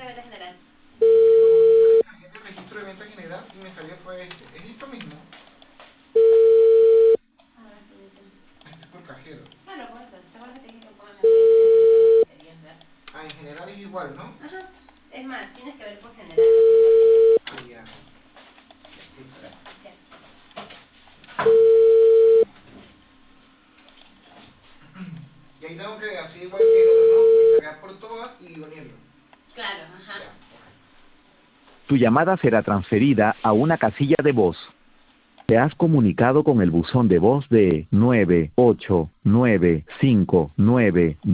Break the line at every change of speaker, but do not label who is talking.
de venta general.
El registro de venta general y me salió fue este. ¿Es esto mismo? Este es por cajero.
Claro, por eso. ¿Te acuerdas que te dije que pongas las que querías ver?
Ah, en general es igual, ¿no?
Ajá. Es más, tienes que ver por general.
Ah, ya. Sí, espera. Y ahí tengo que hacer igual que el otro, ¿no? Descargar por todas y unirlo.
Claro, ajá.
Ya, ok.
Tu llamada será transferida a una casilla de voz. Te has comunicado con el buzón de voz de 989592.